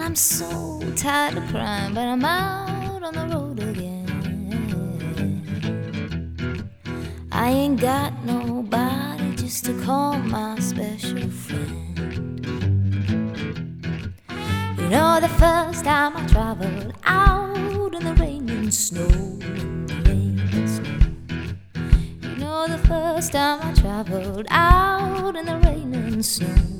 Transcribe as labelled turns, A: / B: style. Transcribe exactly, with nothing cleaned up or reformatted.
A: I'm so tired of crying, but I'm out on the road again. I ain't got nobody just to call my special friend. You know, the first time I traveled out in the rain and snow, in the rain and snow. You know, the first time I traveled out in the rain and snow.